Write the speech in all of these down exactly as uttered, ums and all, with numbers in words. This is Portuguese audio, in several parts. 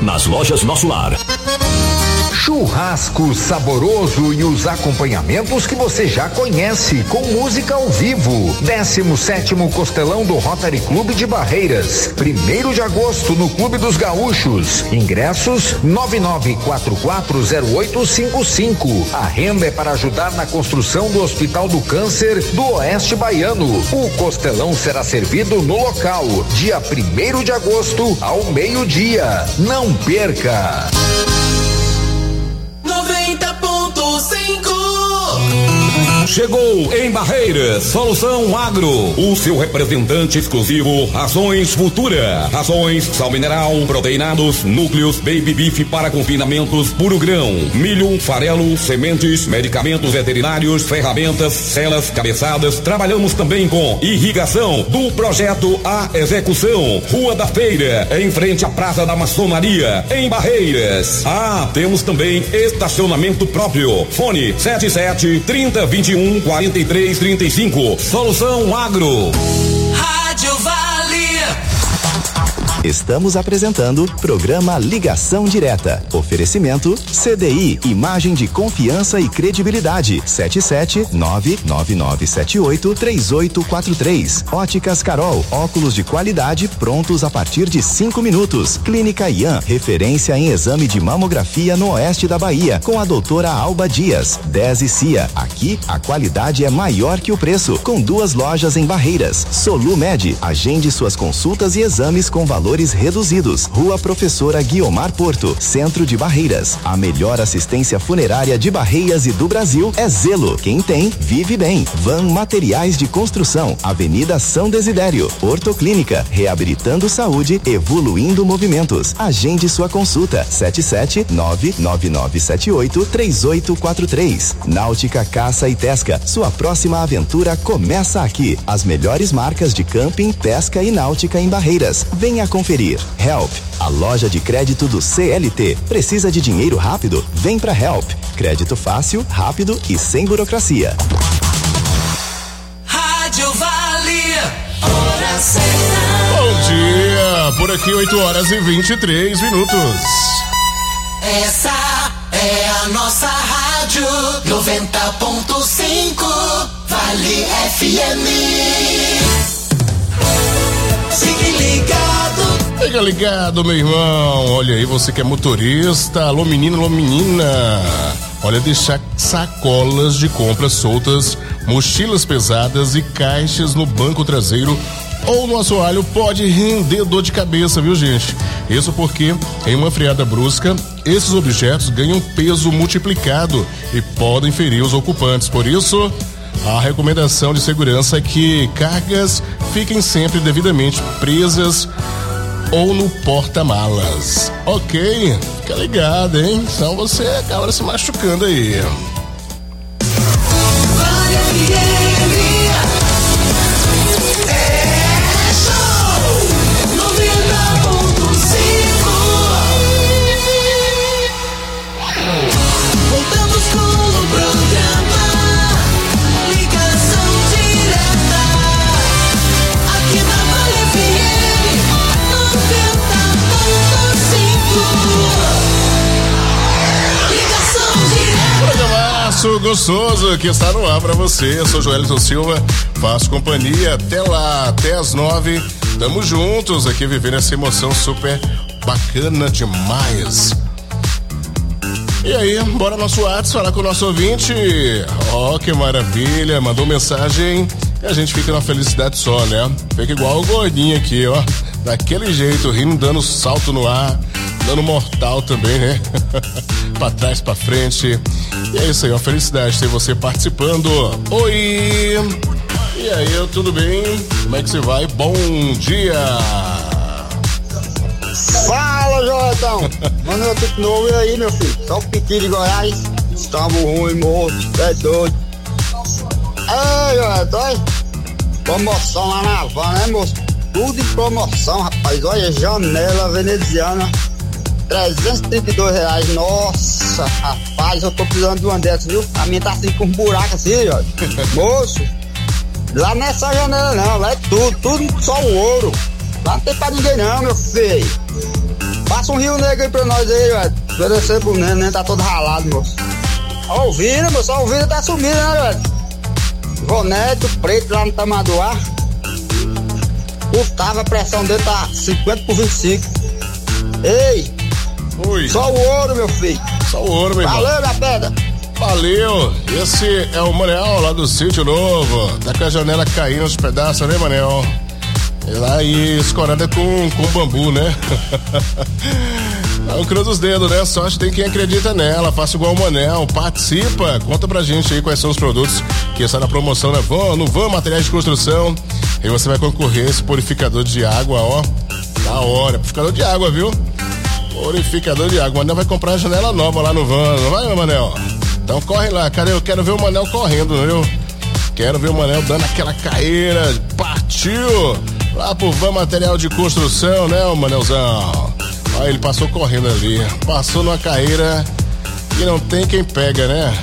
nas lojas Nosso Lar. Churrasco saboroso e os acompanhamentos que você já conhece, com música ao vivo. décimo sétimo Costelão do Rotary Clube de Barreiras, primeiro de agosto no Clube dos Gaúchos. Ingressos nove nove quatro quatro zero oito cinco cinco. A renda é para ajudar na construção do Hospital do Câncer do Oeste Baiano. O Costelão será servido no local, dia primeiro de agosto ao meio-dia. Não perca! noventa ponto cinco. Chegou em Barreiras, Solução Agro, o seu representante exclusivo Rações Futura. Rações, sal mineral, proteinados, núcleos, baby beef para confinamentos, puro grão, milho, farelo, sementes, medicamentos veterinários, ferramentas, celas, cabeçadas. Trabalhamos também com irrigação, do projeto à execução. Rua da Feira, em frente à Praça da Maçonaria, em Barreiras. Ah, temos também estacionamento próprio. Fone sete sete, trinta, vinte e um, quarenta e três, trinta e cinco. Solução Agro. Rádio Vale. Estamos apresentando programa Ligação Direta. Oferecimento C D I, imagem de confiança e credibilidade. sete sete nove nove nove sete oito três oito quatro três. Óticas Carol, óculos de qualidade prontos a partir de cinco minutos. Clínica Ian, referência em exame de mamografia no oeste da Bahia, com a doutora Alba Dias. Dez e Cia, aqui a qualidade é maior que o preço, com duas lojas em Barreiras. Solumed, agende suas consultas e exames com valor reduzidos. Rua Professora Guiomar Porto, Centro de Barreiras. A melhor assistência funerária de Barreiras e do Brasil é Zelo. Quem tem, vive bem. Van Materiais de Construção, Avenida São Desidério. Ortoclínica, reabilitando saúde, evoluindo movimentos. Agende sua consulta. sete sete nove nove nove sete oito três oito quatro três. Náutica Caça e Pesca, sua próxima aventura começa aqui. As melhores marcas de camping, pesca e náutica em Barreiras. Venha conferir. Help, a loja de crédito do C L T. Precisa de dinheiro rápido? Vem pra Help. Crédito fácil, rápido e sem burocracia. Rádio Vale. Hora certa. Bom dia, por aqui oito horas e vinte e três minutos. Essa é a nossa rádio noventa ponto cinco Vale F M. Fique ligado. Fica ligado, meu irmão. Olha aí, você que é motorista, alô menino, alô menina. Olha, deixar sacolas de compras soltas, mochilas pesadas e caixas no banco traseiro ou no assoalho pode render dor de cabeça, viu, gente? Isso porque, em uma freada brusca, esses objetos ganham peso multiplicado e podem ferir os ocupantes. Por isso, a recomendação de segurança é que cargas fiquem sempre devidamente presas ou no porta-malas. Ok? Fica ligado, hein? Senão você acaba se machucando aí. Gostoso que está no ar pra você. Eu sou Joelito Silva, faço companhia até lá, até as nove. Tamo juntos aqui vivendo essa emoção super bacana demais. E aí, bora nosso WhatsApp falar com o nosso ouvinte. Ó, oh, que maravilha, mandou mensagem e a gente fica na felicidade só, né? Fica igual o gordinho aqui, ó, daquele jeito, rindo, dando salto no ar, dando mortal também, né? Pra trás, pra frente. E é isso aí, uma felicidade ter você participando. Oi! E aí, tudo bem? Como é que você vai? Bom dia! Fala, Jordão! Manda eu tudo novo e aí, meu filho? Só o Piqui de Goiás. Estamos ruim, morto, é doido. Ei, Jordão! Promoção lá na van, né, moço? Tudo em promoção, rapaz. Olha, janela veneziana. trezentos e trinta e dois reais, nossa, rapaz, eu tô precisando de uma dessas, viu? A minha tá assim com um buraco assim, ó. Moço, lá não é só janela não, lá é tudo, tudo só o ouro. Lá não tem pra ninguém não, meu filho. Passa um Rio Negro aí pra nós aí, velho. Oferecer pro Neno, né? Tá todo ralado, moço. A Alvira, moço, a Alvira tá sumindo, né, velho? Ronete, preto lá no Tamanduá. Gustavo, a pressão dele tá cinquenta por vinte e cinco. Ei! Oi. Só o ouro, meu filho. Só o ouro, meu irmão. Valeu, minha pedra. Valeu. Esse é o Manel lá do Sítio Novo. Tá com a janela caindo aos pedaços, né, Manel? E lá aí, escorada com, com bambu, né? É o cruz dos dedos, né? Sorte tem quem acredita nela. Faça igual o Manel, participa. Conta pra gente aí quais são os produtos que estão na promoção na Van, no Van Materiais de Construção. E você vai concorrer a esse purificador de água, ó. Da hora. Purificador de água, viu? Purificador de água. O Manel vai comprar uma janela nova lá no Van, não vai, Manel? Então corre lá, cara. Eu quero ver o Manel correndo, viu? Quero ver o Manel dando aquela carreira. Partiu! Lá pro Van Material de Construção, né, o Manelzão? Olha, ele passou correndo ali. Passou numa carreira e não tem quem pega, né?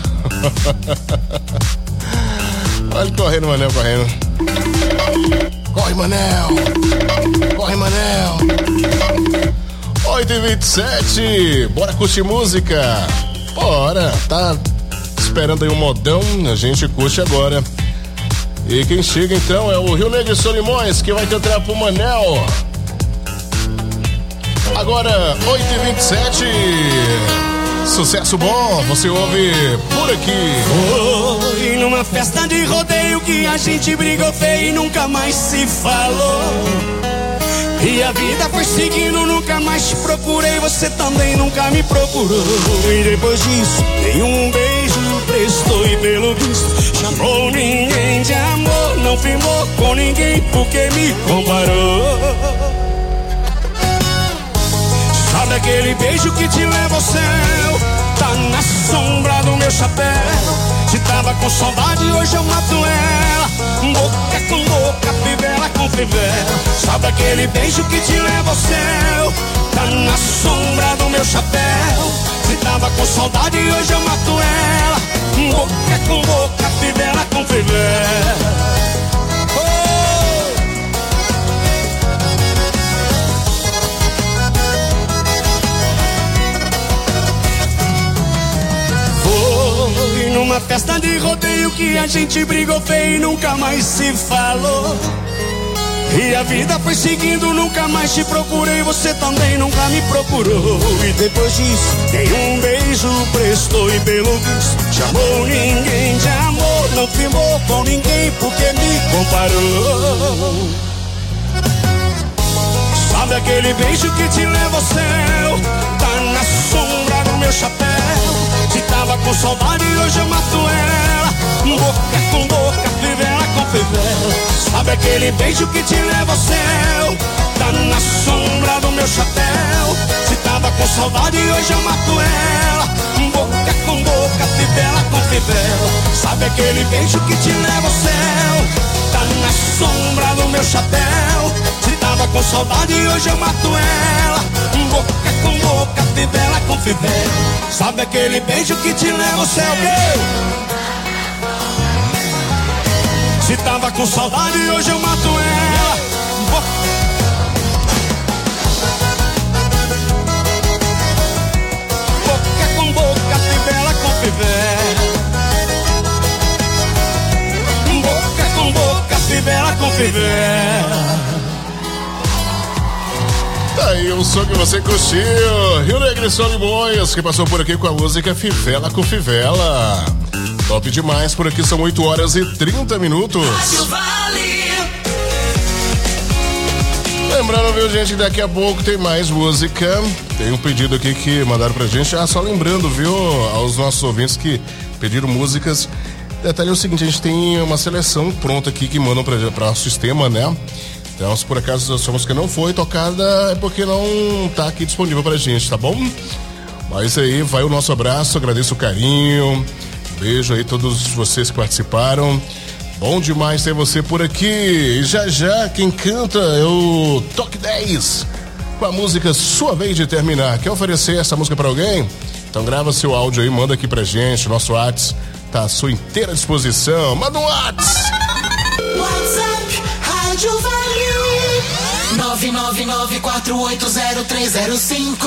Olha ele correndo, Manel, correndo. Corre, Manel! Corre, Manel! oito e vinte e sete, bora curtir música? Bora, tá esperando aí um modão, a gente curte agora. E quem chega então é o Rio Negro e Solimões, que vai cantar pro Manel. Agora, oito e vinte e sete, sucesso bom, você ouve por aqui. Foi numa festa de rodeio que a gente brigou feio e nunca mais se falou. E a vida foi seguindo, nunca mais te procurei, você também nunca me procurou. E depois disso, nenhum beijo prestou e pelo visto chamou ninguém de amor. Não firmou com ninguém porque me comparou. Sabe aquele beijo que te leva ao céu? Tá na sombra do meu chapéu. Se tava com saudade, hoje eu mato ela. Boca com boca, fivela com fivela. Sabe aquele beijo que te leva ao céu? Tá na sombra do meu chapéu. Se tava com saudade, hoje eu mato ela. Boca com boca, fivela com fivela. Foi numa festa de rodeio que a gente brigou feio e nunca mais se falou. E a vida foi seguindo, nunca mais te procurei, você também nunca me procurou. E depois disso, nenhum beijo prestou e pelo visto chamou ninguém de amor. Não firmou com ninguém porque me comparou. Sabe aquele beijo que te leva ao céu? Tá na sombra do meu chapéu. Se tava com saudade, hoje eu mato ela. Boca com boca, fivela com fivela. Sabe aquele beijo que te leva ao céu? Tá na sombra do meu chapéu. Se tava com saudade, hoje eu mato ela. Boca com boca, fivela com fivela. Sabe aquele beijo que te leva ao céu? Tá na sombra do meu chapéu. Se tava com saudade, hoje eu mato ela. Boca com boca, fivela com fivela. Sabe aquele beijo que te leva ao céu? Se tava com saudade, hoje eu mato ela. Boca com boca, fivela com fivela. Boca com boca, fivela com fivela. Tá aí o som que você curtiu. Rio Negro e Solimões, que passou por aqui com a música Fivela com Fivela. Top demais, por aqui são oito horas e trinta minutos. Lembrando, viu, gente, daqui a pouco tem mais música. Tem um pedido aqui que mandaram pra gente. Ah, só lembrando, viu, aos nossos ouvintes que pediram músicas. Detalhe é o seguinte, a gente tem uma seleção pronta aqui que mandam pra, pra sistema, né? Então, se por acaso a sua música não foi tocada, é porque não tá aqui disponível pra gente, tá bom? Mas aí, vai o nosso abraço, agradeço o carinho. Beijo aí a todos vocês que participaram. Bom demais ter você por aqui. E já já quem canta é o Toque dez com a música Sua Vez de Terminar. Quer oferecer essa música pra alguém? Então grava seu áudio aí, manda aqui pra gente. Nosso WhatsApp tá à sua inteira disposição. Manda um WhatsApp. WhatsApp Rádio Vale nove nove nove nove quatro oito zero três zero cinco.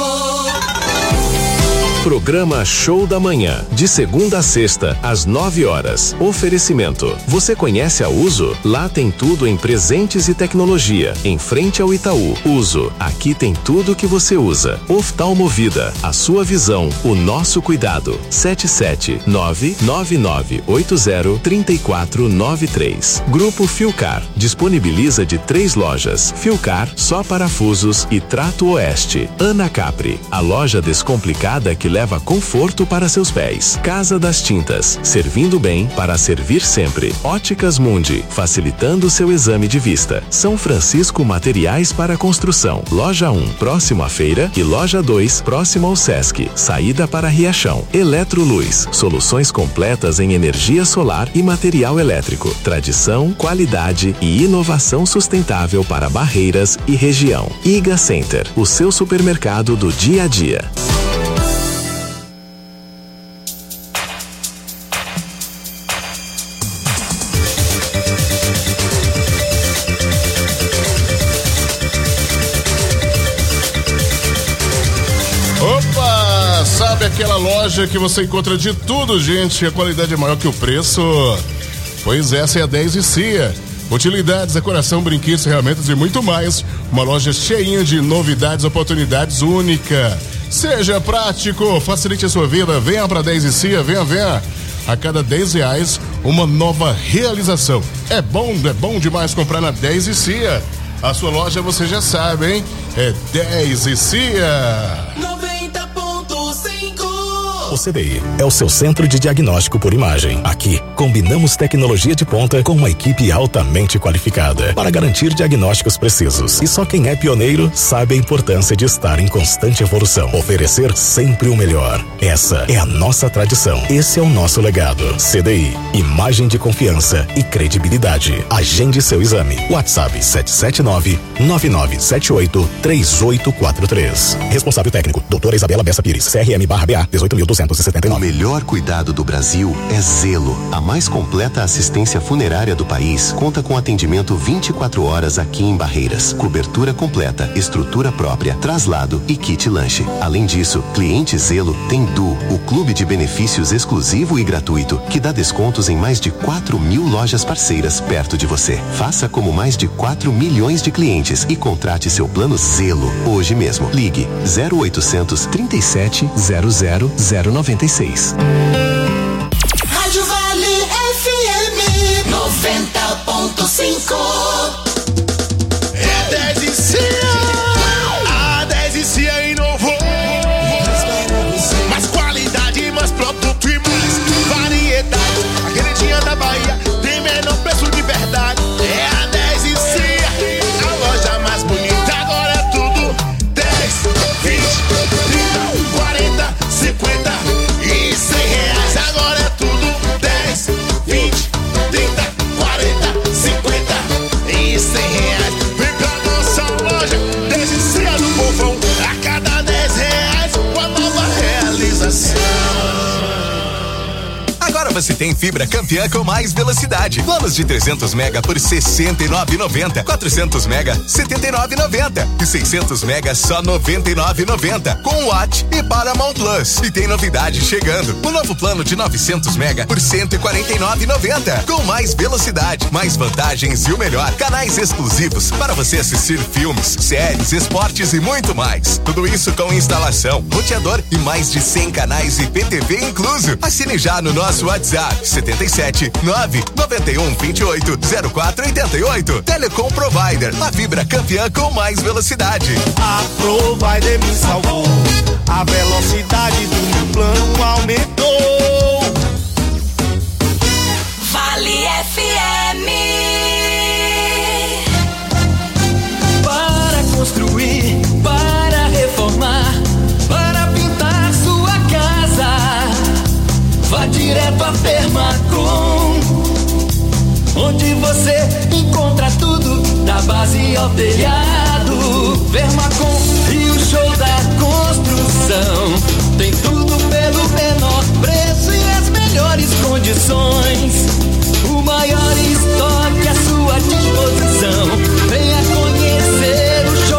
Programa Show da Manhã, de segunda a sexta, às nove horas. Oferecimento. Você conhece a Uso? Lá tem tudo em presentes e tecnologia. Em frente ao Itaú. Uso. Aqui tem tudo que você usa. Oftalmovida. A sua visão, o nosso cuidado. sete sete nove nove nove oito zero três quatro nove três. Grupo Filcar. Disponibiliza de três lojas. Filcar, só parafusos e Trato Oeste. Ana Capri. A loja descomplicada que leva conforto para seus pés. Casa das Tintas, servindo bem para servir sempre. Óticas Mundi, facilitando seu exame de vista. São Francisco Materiais para Construção. Loja um, próximo à feira, e Loja dois, próximo ao Sesc. Saída para Riachão. Eletroluz, soluções completas em energia solar e material elétrico. Tradição, qualidade e inovação sustentável para Barreiras e região. Iga Center, o seu supermercado do dia a dia. Sabe aquela loja que você encontra de tudo, gente? A qualidade é maior que o preço? Pois essa é a dez e Cia. Utilidades, decoração, brinquedos, ferramentas e muito mais. Uma loja cheinha de novidades, oportunidades única. Seja prático, facilite a sua vida. Venha pra dez e Cia, venha, venha. A cada dez reais, uma nova realização. É bom, é bom demais comprar na dez e Cia. A sua loja você já sabe, hein? É dez e Cia. noventa ponto cinco. O C D I é o seu centro de diagnóstico por imagem. Aqui, combinamos tecnologia de ponta com uma equipe altamente qualificada para garantir diagnósticos precisos. E só quem é pioneiro sabe a importância de estar em constante evolução. Oferecer sempre o melhor. Essa é a nossa tradição. Esse é o nosso legado. C D I, imagem de confiança e credibilidade. Agende seu exame. WhatsApp sete sete nove nove nove sete oito três oito quatro três. Responsável técnico, doutora Isabela Bessa Pires, C R M barra B A dezoito mil duzentos e setenta e nove. O melhor cuidado do Brasil é Zelo. A mais completa assistência funerária do país conta com atendimento vinte e quatro horas aqui em Barreiras. Cobertura completa, estrutura própria, traslado e kit lanche. Além disso, cliente Zelo tem Du, o clube de benefícios exclusivo e gratuito, que dá descontos em mais de quatro mil lojas parceiras perto de você. Faça como mais de quatro milhões de clientes e contrate seu plano Zelo hoje mesmo. Ligue zero oitocentos trinta e sete zero zero zero noventa e seis. Rádio Vale F M noventa ponto cinco. É dez e Cia. A dez e Cia inovou. Mais qualidade, mais produto e mais variedade. A queridinha da Bahia tem menor preço de verdade. É a dez e Cia, a loja mais bonita. Agora é tudo dez, vinte, trinta, quarenta, cinquenta e cem reais. Agora é tudo dez, vinte, trinta, quarenta, cinquenta e cem reais. Vem pra nossa loja, dez e Cia do povão. A cada dez reais, uma nova realização. Agora você tem fibra campeã com mais velocidade. Planos de trezentos mega por sessenta e nove reais e noventa centavos. quatrocentos mega, setenta e nove reais e noventa centavos. E seiscentos mega, só noventa e nove reais e noventa centavos. Com Watt e Paramount Plus. E tem novidade chegando. O novo plano de novecentos mega por cento e quarenta e nove reais e noventa centavos. Com mais velocidade, mais vantagens e o melhor. Canais exclusivos para você assistir filmes, séries, esportes e muito mais. Tudo isso com instalação, roteador e mais de cem canais e P T V incluso. Assine já no nosso WhatsApp setenta e sete nove noventa e um vinte e oito zero quatro oitenta e oito. Telecom Provider, a fibra campeã com mais velocidade. A Provider me salvou. A velocidade do meu plano aumentou. Vale F M. Para construir, para reformar, para pintar sua casa, vá direto a Permacom, onde você encontra tudo, da base ao telhado. Permacom e o show da construção, tem tudo pelo menor preço e as melhores condições. O maior estoque à sua disposição, venha conhecer o show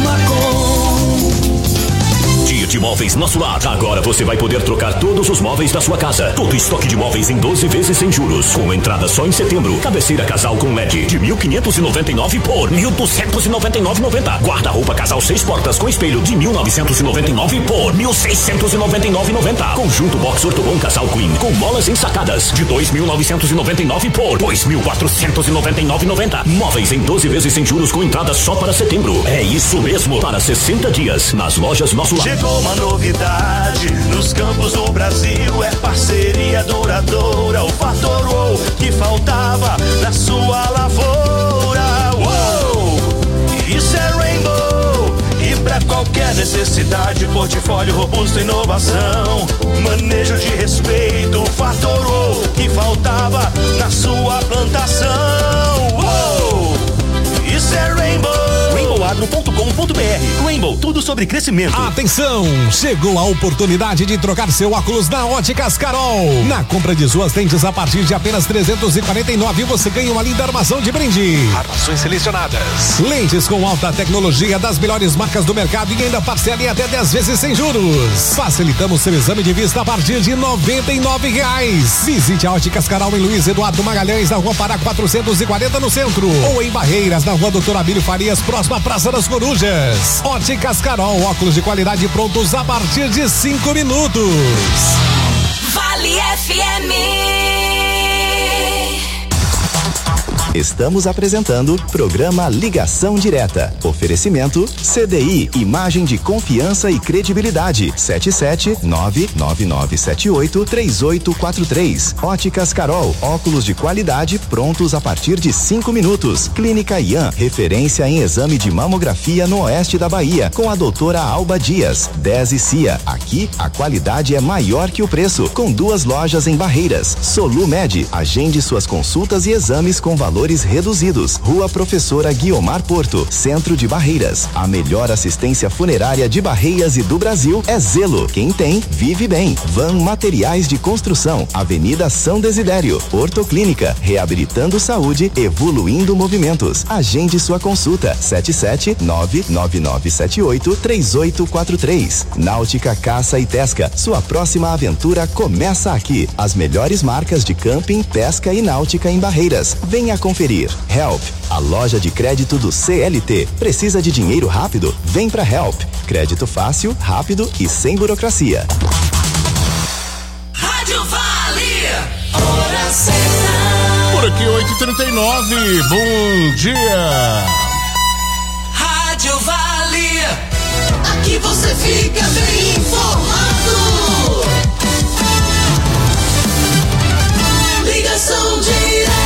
Permacom. Dia de móveis Nosso Lar. Agora você vai poder trocar todos os móveis da sua casa. Todo estoque de móveis em doze vezes sem juros. Com entrada só em setembro. Cabeceira casal com L E D de mil quinhentos e noventa e nove por mil duzentos e noventa e nove e noventa. Guarda-roupa casal seis portas com espelho de mil novecentos e noventa e nove por mil seiscentos e noventa e nove e noventa. Conjunto box ortobon casal Queen com molas ensacadas de dois mil novecentos e noventa e nove por dois mil quatrocentos e noventa e nove e noventa. Móveis em doze vezes sem juros com entrada só para setembro. É isso mesmo, para sessenta dias nas lojas Nosso Lar. Chegou uma novidade nos campos do Brasil, é parceria duradoura, o fator wow que faltava na sua lavoura. Uou, isso é Rainbow, e pra qualquer necessidade, portfólio robusto, inovação, manejo de respeito, o fator wow que faltava na sua plantação. Uou, isso é Rainbow. rainbow agro ponto com ponto br. Rainbow, tudo sobre crescimento. Atenção! Chegou a oportunidade de trocar seu óculos na Óticas Carol. Na compra de suas lentes a partir de apenas trezentos e quarenta e nove você ganha uma linda armação de brinde. Armações selecionadas. Lentes com alta tecnologia das melhores marcas do mercado e ainda parcela em até dez vezes sem juros. Facilitamos seu exame de vista a partir de noventa e nove reais. Visite a Óticas Carol em Luiz Eduardo Magalhães, na Rua Pará quatrocentos e quarenta no centro. Ou em Barreiras, na Rua Doutor Abílio Farias, próxima à Praça das Corujas. Óticas Carol, óculos de qualidade prontos a partir de cinco minutos. Vale F M. Estamos apresentando programa Ligação Direta. Oferecimento C D I, imagem de confiança e credibilidade. sete sete nove nove nove sete oito três oito quatro três. Óticas Carol, óculos de qualidade prontos a partir de cinco minutos. Clínica Ian, referência em exame de mamografia no oeste da Bahia, com a doutora Alba Dias. dez e Cia, aqui a qualidade é maior que o preço, com duas lojas em Barreiras. Solumed, agende suas consultas e exames com valor reduzidos. Rua Professora Guiomar Porto, Centro de Barreiras. A melhor assistência funerária de Barreiras e do Brasil é Zelo. Quem tem, vive bem. Van Materiais de Construção, Avenida São Desidério. Ortoclínica, reabilitando saúde, evoluindo movimentos. Agende sua consulta. sete sete nove nove nove sete oito três oito quatro três. Náutica Caça e Pesca, sua próxima aventura começa aqui. As melhores marcas de camping, pesca e náutica em Barreiras. Venha conferir. Help, a loja de crédito do C L T. Precisa de dinheiro rápido? Vem pra Help. Crédito fácil, rápido e sem burocracia. Rádio Vale, hora certa. Por aqui, oito e trinta e nove, bom dia. Rádio Vale, aqui você fica bem informado. Ligação direta.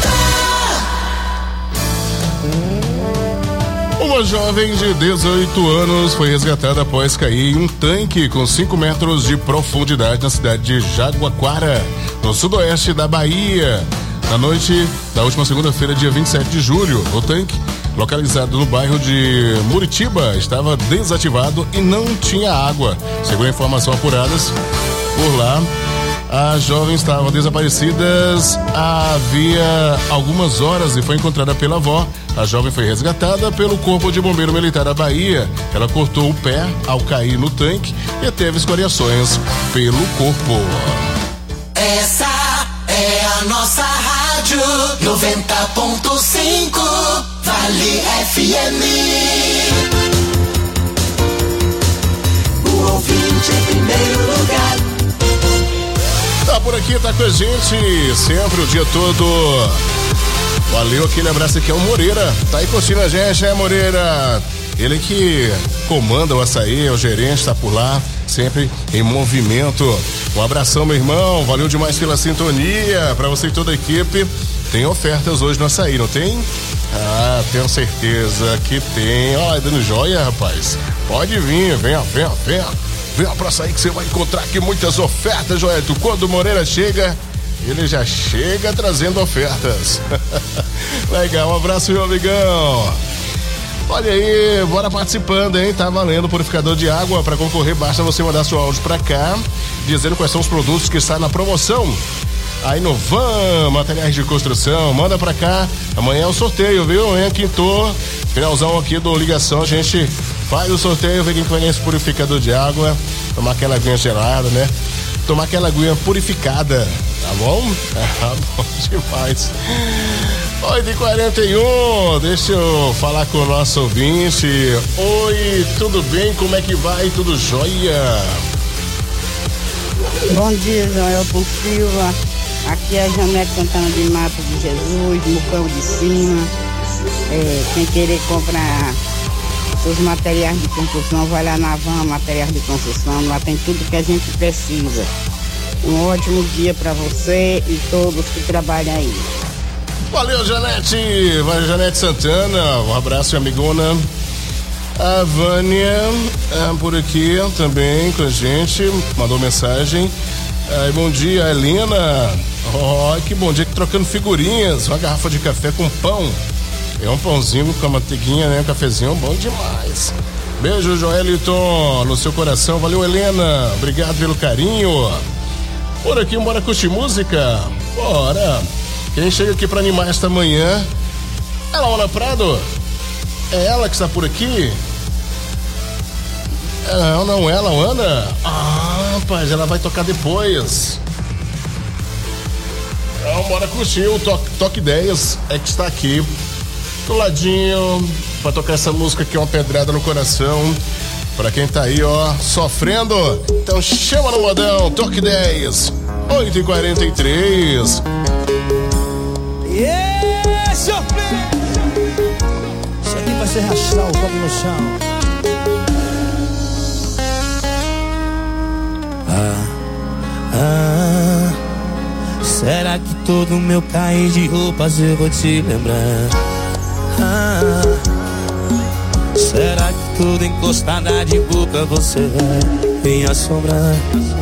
Uma jovem de dezoito anos foi resgatada após cair em um tanque com cinco metros de profundidade na cidade de Jaguaquara, no sudoeste da Bahia. Na noite da última segunda-feira, dia vinte e sete de julho, o tanque, localizado no bairro de Muritiba, estava desativado e não tinha água. Segundo informações apuradas por lá, a jovem estava desaparecida havia algumas horas e foi encontrada pela avó. A jovem foi resgatada pelo Corpo de Bombeiro Militar da Bahia. Ela cortou o pé ao cair no tanque e teve escoriações pelo corpo. Essa é a nossa rádio noventa ponto cinco Vale F M. O ouvinte em primeiro lugar. Tá por aqui, tá com a gente sempre o dia todo. Valeu, aquele abraço aqui é o Moreira. Tá aí curtindo a gente, é Moreira? Ele que comanda o açaí, é o gerente, tá por lá, sempre em movimento. Um abração, meu irmão. Valeu demais pela sintonia. Pra você e toda a equipe. Tem ofertas hoje no açaí, não tem? Ah, tenho certeza que tem. Olha, dando joia, rapaz. Pode vir, venha, venha, venha. Venha pra açaí que você vai encontrar aqui muitas ofertas, Joelito. Quando o Moreira chega, ele já chega trazendo ofertas. Legal, um abraço, meu amigão. Olha aí, bora participando, hein? Tá valendo purificador de água. Para concorrer, basta você mandar seu áudio pra cá, dizendo quais são os produtos que estão na promoção. Aí no Van Materiais de Construção, manda pra cá. Amanhã é o sorteio, viu? Amanhã quinto, finalzão aqui do Ligação, a gente Faz o sorteio, vê quem conhece purificador de água. Tomar aquela aguinha gelada, né? Tomar aquela aguinha purificada, tá bom? Tá bom demais. oito e quarenta e um, deixa eu falar com o nosso ouvinte. Oi, tudo bem? Como é que vai? Tudo jóia? Bom dia, Joel Silva. Aqui é a Janete Santana de Mato de Jesus, Mucão de Cima. É, quem querer comprar os materiais de construção, vai lá na Van, materiais de construção, lá tem tudo que a gente precisa. Um ótimo dia para você e todos que trabalham aí. Valeu, Janete. Vai, Janete Santana. Um abraço, amigona. A Vânia ah, por aqui também com a gente. Mandou mensagem. Ah, bom dia, Helena. Oh, que bom dia, que trocando figurinhas. Uma garrafa de café com pão. É um pãozinho com a manteiguinha, né? Um cafezinho bom demais. Beijo, Joeliton, no seu coração. Valeu, Helena. Obrigado pelo carinho. Por aqui, bora curtir música? Bora. Quem chega aqui pra animar esta manhã é a Laura Prado. É ela que está por aqui? Não, não, ela, Ana. Ah, rapaz, ela vai tocar depois. Então, bora curtir o Toque, Toque Ideias. É que está aqui do ladinho pra tocar essa música que é uma pedrada no coração pra quem tá aí, ó, sofrendo. Então chama no modão, Toque dez, oito e quarenta e três. Yeah, seu filho! Isso aqui vai ser rachar o copo no chão. Ah, ah, será que todo meu cair de roupas eu vou te lembrar? Ah, será que tudo encostada de boca você vai me assombrar?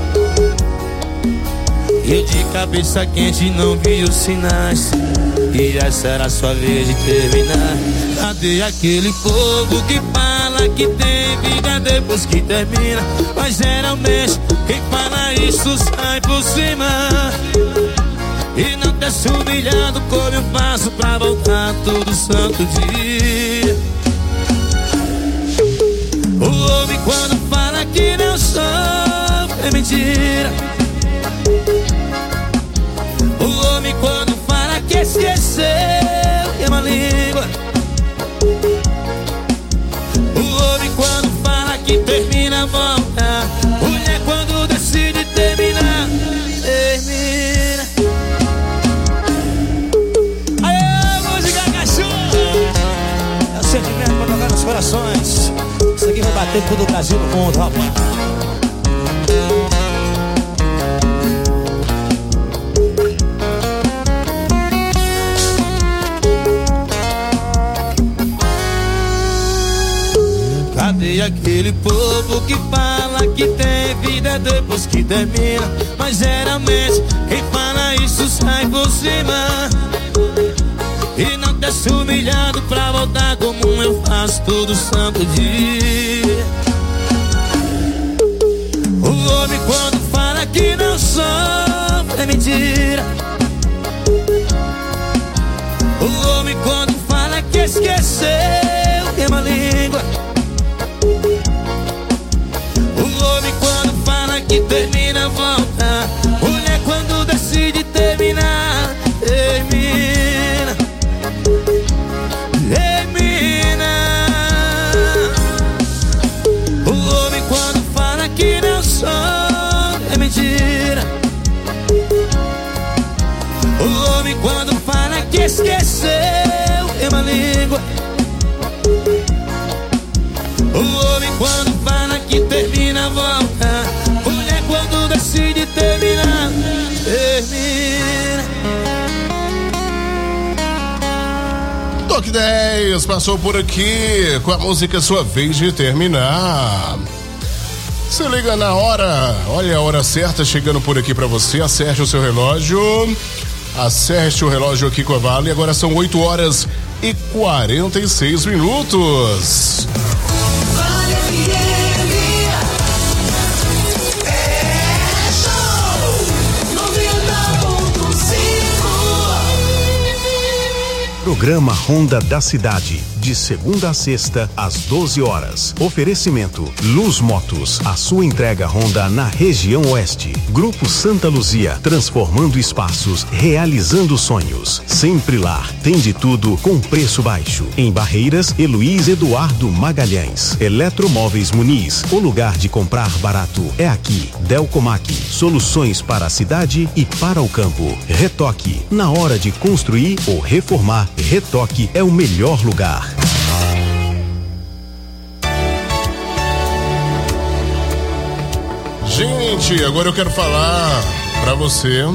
Eu de cabeça quente não vi os sinais, e essa era a sua vez de terminar. Cadê aquele povo que fala que tem vida depois que termina? Mas geralmente quem fala isso sai por cima e não desce humilhado. Como eu faço pra voltar todo santo dia? O homem quando fala que não sofre é mentira. O homem quando fala que esqueceu é uma língua. O homem quando fala que termina volta. Mulher quando decide terminar, termina. Aê, música cachorro! É o sentimento pra tocar nos corações. Isso aqui vai bater todo o Brasil no mundo, rapaz. Cadê aquele povo que fala que tem vida depois que termina? Mas geralmente quem fala isso sai por cima e não desce humilhado pra voltar como eu faço todo santo dia. O homem quando fala que não sofre é mentira. O homem quando fala que esqueceu é uma língua. O homem quando fala que termina volta. Mulher quando decide terminar, termina. Termina. O homem quando fala que não sofre é mentira. O homem quando fala que esqueceu é uma língua. O homem quando fala que termina volta. Mulher quando decide terminar, termina. Toque dez passou por aqui com a música Sua Vez de Terminar. Se liga na hora, olha a hora certa chegando por aqui pra você. Acerte o seu relógio, acerte o relógio aqui com a Vale. Agora são oito horas e quarenta e seis minutos. Programa Honda da Cidade, de segunda a sexta, às doze horas. Oferecimento Luz Motos, a sua entrega Honda na região oeste. Grupo Santa Luzia, transformando espaços, realizando sonhos. Sempre lá, tem de tudo com preço baixo. Em Barreiras, Heloís Eduardo Magalhães. Eletromóveis Muniz, o lugar de comprar barato é aqui. Delcomac, soluções para a cidade e para o campo. Retoque, na hora de construir ou reformar, Retoque é o melhor lugar. Gente, agora eu quero falar pra você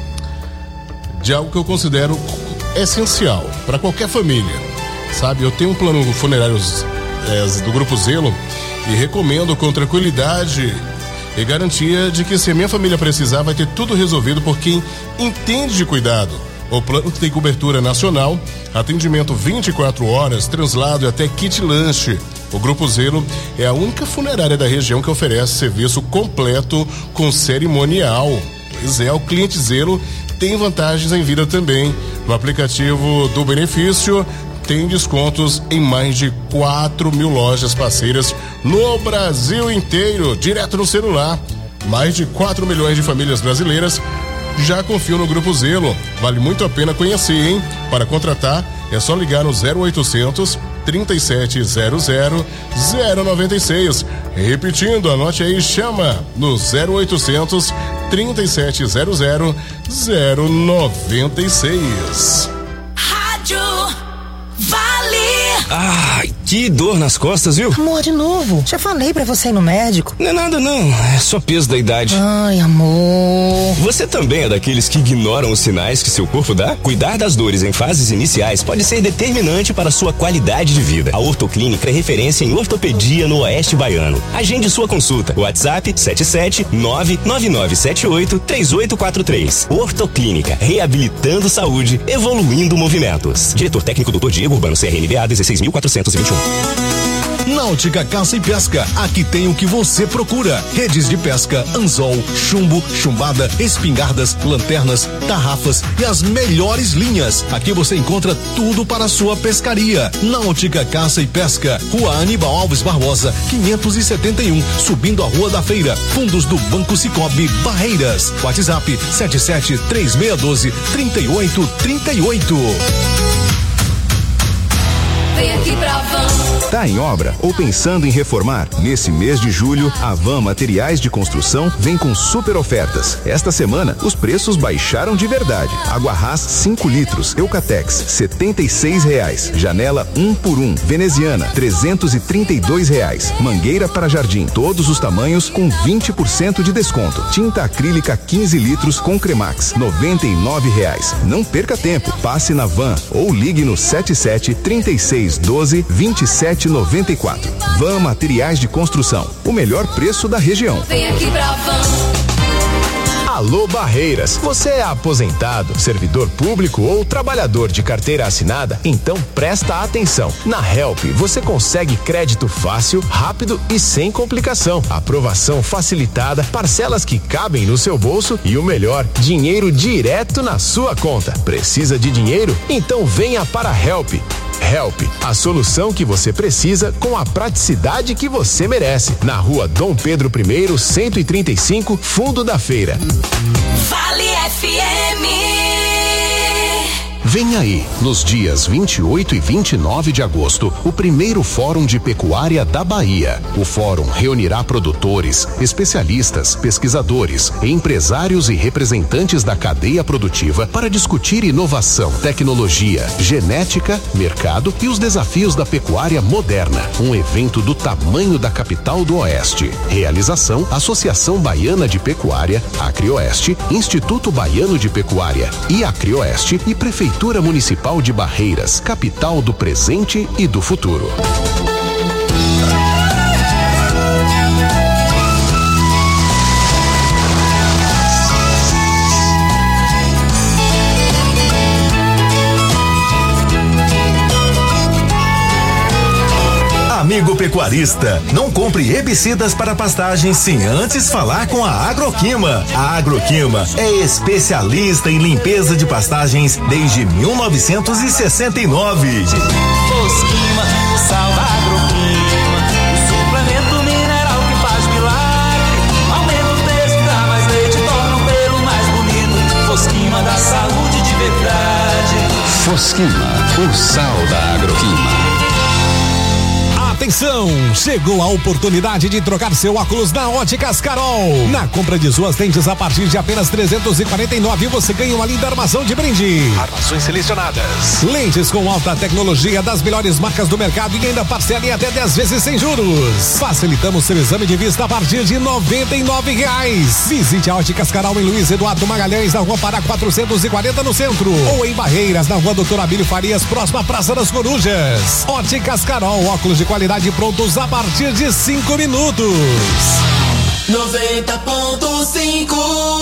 de algo que eu considero essencial para qualquer família. Sabe, eu tenho um plano funerário é, do Grupo Zelo e recomendo com tranquilidade e garantia de que se a minha família precisar, vai ter tudo resolvido por quem entende de cuidado. O plano tem cobertura nacional, atendimento vinte e quatro horas, translado e até kit lanche. O Grupo Zelo é a única funerária da região que oferece serviço completo com cerimonial. Pois é, o cliente Zelo tem vantagens em vida também. No aplicativo do benefício, tem descontos em mais de quatro mil lojas parceiras no Brasil inteiro, direto no celular. Mais de quatro milhões de famílias brasileiras já confiam no Grupo Zelo. Vale muito a pena conhecer, hein? Para contratar, é só ligar no zero oitocentos, trinta e sete zero zero, zero noventa e seis. Repetindo, anote aí, chama no zero oitocentos, trinta e sete zero zero, zero noventa e seis. Rádio Vale. Ai, que dor nas costas, viu? Amor, de novo. Já falei pra você ir no médico. Não é nada não, é só peso da idade. Ai, amor. Você também é daqueles que ignoram os sinais que seu corpo dá? Cuidar das dores em fases iniciais pode ser determinante para a sua qualidade de vida. A Ortoclínica é referência em ortopedia no Oeste Baiano. Agende sua consulta. WhatsApp sete sete nove nove nove sete oito três oito quatro três. Ortoclínica, reabilitando saúde, evoluindo movimentos. Diretor técnico doutor Diego Urbano, C R N B A dezesseis mil quatrocentos e vinte e um. Náutica Caça e Pesca, aqui tem o que você procura: redes de pesca, anzol, chumbo, chumbada, espingardas, lanternas, tarrafas e as melhores linhas. Aqui você encontra tudo para a sua pescaria. Náutica Caça e Pesca, Rua Aníbal Alves Barbosa, quinhentos e setenta e um, subindo a Rua da Feira, fundos do Banco Cicobi, Barreiras. WhatsApp sete sete três seis um dois, três oito três oito. Vem aqui pra Van. Tá em obra ou pensando em reformar? Nesse mês de julho, a Van Materiais de Construção vem com super ofertas. Esta semana, os preços baixaram de verdade. Água Ras cinco litros, Eucatex setenta e seis reais. Janela um por um, veneziana trezentos e trinta e dois reais. Mangueira para jardim, todos os tamanhos com vinte por cento de desconto. Tinta acrílica quinze litros com Cremax noventa e nove reais. Não perca tempo, passe na Van ou ligue no sete sete trinta e seis doze vinte e sete noventa e quatro. Van Materiais de Construção, o melhor preço da região. Vem aqui pra Van. Alô Barreiras, você é aposentado, servidor público ou trabalhador de carteira assinada? Então presta atenção. Na Help você consegue crédito fácil, rápido e sem complicação. Aprovação facilitada, parcelas que cabem no seu bolso e o melhor, dinheiro direto na sua conta. Precisa de dinheiro? Então venha para a Help. Help, a solução que você precisa com a praticidade que você merece. Na Rua Dom Pedro I, cento e trinta e cinco, fundo da feira. Vale F M. Vem aí, nos dias vinte e oito e vinte e nove de agosto, o primeiro Fórum de Pecuária da Bahia. O fórum reunirá produtores, especialistas, pesquisadores, empresários e representantes da cadeia produtiva para discutir inovação, tecnologia, genética, mercado e os desafios da pecuária moderna. Um evento do tamanho da capital do Oeste. Realização: Associação Baiana de Pecuária, Acrioeste, Instituto Baiano de Pecuária e Acrioeste e Prefeitura Municipal de Barreiras, capital do presente e do futuro. Amigo agropecuarista. Não compre herbicidas para pastagens sem antes falar com a Agroquima. A Agroquima é especialista em limpeza de pastagens desde mil novecentos e sessenta e nove. Fosquima, o sal da Agroquima, o suplemento mineral que faz milagre. Aumenta o texto, dá mais leite, torna o pelo mais bonito. Fosquima dá saúde de verdade. Fosquima, o sal da Agroquima. Atenção, chegou a oportunidade de trocar seu óculos na Óticas Carol. Na compra de suas lentes a partir de apenas trezentos e quarenta e nove você ganha uma linda armação de brinde. Armações selecionadas. Lentes com alta tecnologia das melhores marcas do mercado e ainda parcela em até dez vezes sem juros. Facilitamos seu exame de vista a partir de noventa e nove reais. Visite a Óticas Carol em Luiz Eduardo Magalhães, na Rua Pará quatrocentos e quarenta no centro. Ou em Barreiras, na Rua Doutor Abílio Farias, próxima à Praça das Corujas. Óticas Carol, óculos de qualidade prontos a partir de cinco minutos. noventa ponto cinco.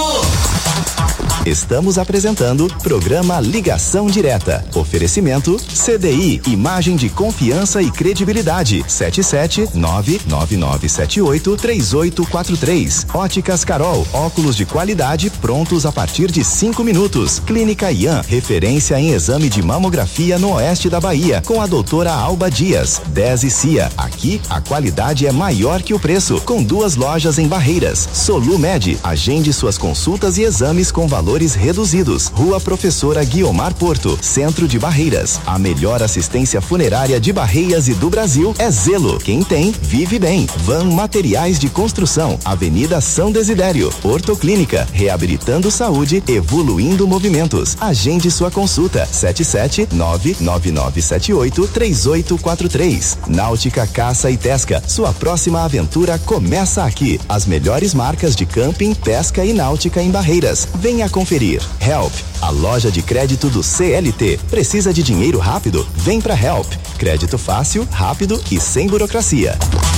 Estamos apresentando programa Ligação Direta. Oferecimento C D I, imagem de confiança e credibilidade. sete sete nove nove nove sete oito três oito quatro três. Óticas Carol, óculos de qualidade prontos a partir de cinco minutos. Clínica Ian, referência em exame de mamografia no oeste da Bahia, com a doutora Alba Dias. dez e C I A, aqui a qualidade é maior que o preço, com duas lojas em Barreiras. Solumed, agende suas consultas e exames com valor reduzidos. Rua Professora Guiomar Porto, Centro de Barreiras. A melhor assistência funerária de Barreiras e do Brasil é Zelo. Quem tem, vive bem. Van Materiais de Construção, Avenida São Desidério. Ortoclínica, reabilitando saúde, evoluindo movimentos. Agende sua consulta. sete sete nove nove nove sete oito três oito quatro três. Náutica Caça e Pesca, sua próxima aventura começa aqui. As melhores marcas de camping, pesca e náutica em Barreiras. Venha conferir. Help, a loja de crédito do C L T. Precisa de dinheiro rápido? Vem pra Help. Crédito fácil, rápido e sem burocracia.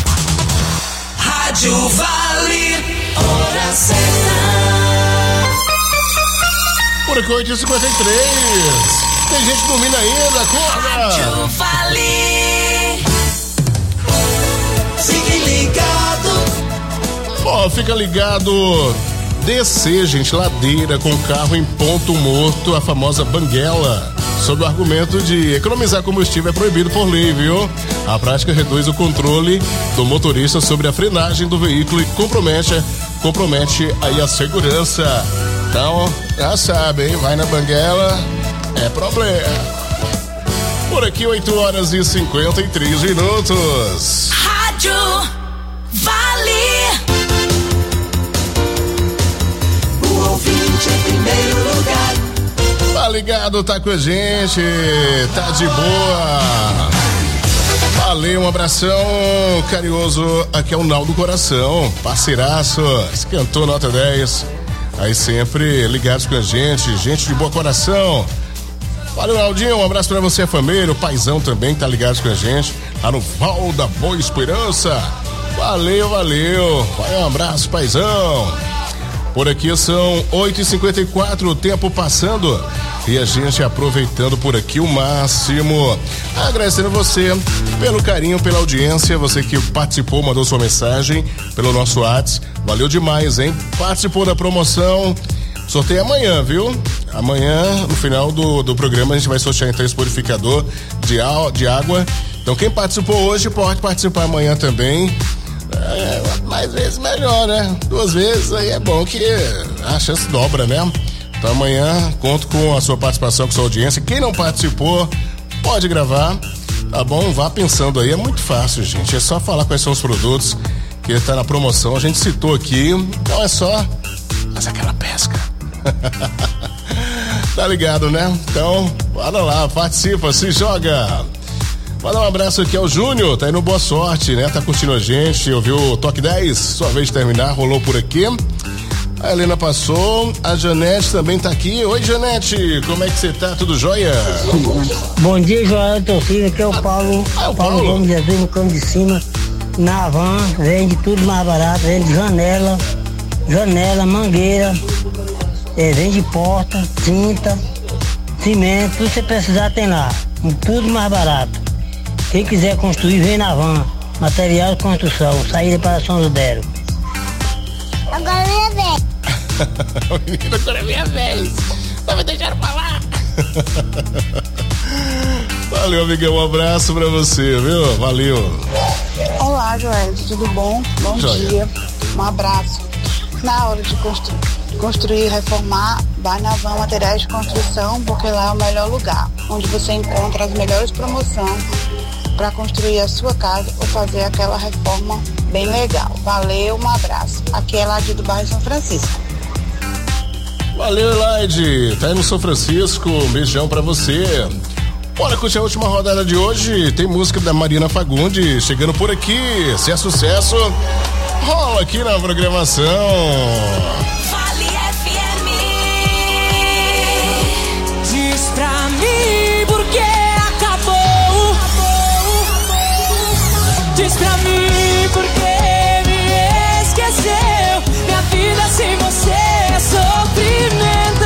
Rádio Vale, hora certa. Por aqui, oito e cinquenta e três. Tem gente dormindo ainda, acorda. Rádio Vale. Fique ligado. Ó, fica ligado. Descer, gente, ladeira com carro em ponto morto, a famosa banguela. Sob o argumento de economizar combustível é proibido por lei, viu? A prática reduz o controle do motorista sobre a frenagem do veículo e compromete, compromete aí a segurança. Então, já sabe, hein? Vai na banguela, é problema. Por aqui, oito horas e cinquenta e três minutos. Rádio Vale. Ouvinte em primeiro lugar. Tá ligado, tá com a gente, tá de boa. Valeu, um abração carinhoso. Aqui é o Naldo Coração, parceiraço, esquentou nota dez. Aí sempre ligados com a gente, gente de boa coração. Valeu, Naldinho, um abraço pra você, a família, o paizão também tá ligado com a gente, lá no Val da Boa Esperança. Valeu, valeu. Vai, um abraço, paizão. Por aqui são oito e cinquenta e quatro, o tempo passando e a gente aproveitando por aqui o máximo. Agradecendo você pelo carinho, pela audiência, você que participou, mandou sua mensagem pelo nosso WhatsApp. Valeu demais, hein? Participou da promoção. Sorteio amanhã, viu? Amanhã, no final do, do programa, a gente vai sortear então esse purificador de, de água. Então, quem participou hoje pode participar amanhã também. É, mais vezes melhor, né? Duas vezes aí é bom que a chance dobra, né? Então amanhã conto com a sua participação, com a sua audiência. Quem não participou, pode gravar, tá bom? Vá pensando aí, é muito fácil, gente. É só falar quais são os produtos que tá na promoção. A gente citou aqui, então é só fazer aquela pesca. Tá ligado, né? Então, bora lá, participa, se joga. Manda um abraço aqui ao Júnior, tá aí no Boa Sorte, né? Tá curtindo a gente, ouviu o Toque dez, sua vez de terminar, rolou por aqui. A Helena passou, a Janete também tá aqui. Oi, Janete, como é que você tá? Tudo jóia? Bom dia, Joel Torcida, aqui é o Paulo. Ah, o Paulo Paulo. Gomes Jesus, no campo de cima. Na van, vende tudo mais barato, vende janela, janela, mangueira, é, vende porta, tinta, cimento, tudo que você precisar tem lá. Tudo mais barato. Quem quiser construir, vem na van. Material de construção, saída para São Ludero. Agora é minha vez. Menina, agora é minha vez. Não me deixaram falar. Valeu, amigão. Um abraço pra você, viu? Valeu. Olá, Joel. Tudo bom? Bom Joia. dia. Um abraço. Na hora de constru- construir e reformar, vai na Van Materiais de Construção, porque lá é o melhor lugar, onde você encontra as melhores promoções para construir a sua casa ou fazer aquela reforma bem legal. Valeu, um abraço. Aqui é Elaide do bairro São Francisco. Valeu, Elaide. Tá aí no São Francisco. Um beijão pra você. Bora curtir a última rodada de hoje. Tem música da Marina Fagundes chegando por aqui. Se é sucesso, rola aqui na programação. Vale F M. Diz pra mim por que acabou. Diz pra mim por que me esqueceu. Minha vida sem você é sofrimento.